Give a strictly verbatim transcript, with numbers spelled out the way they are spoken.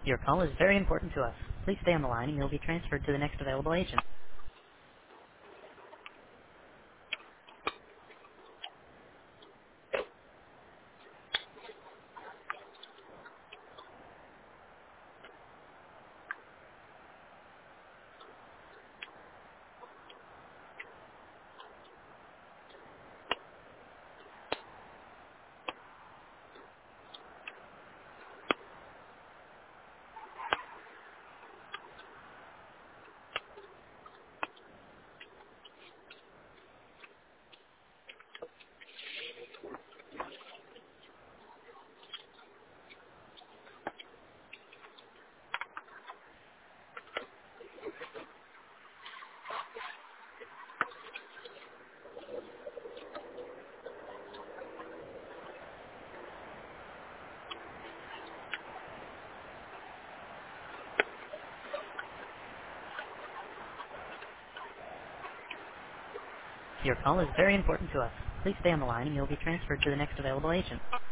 Your call is very important to us. Please stay on the line and you'll be transferred to the next available agent. Your call is very important to us. Please stay on the line and you'll be transferred to the next available agent.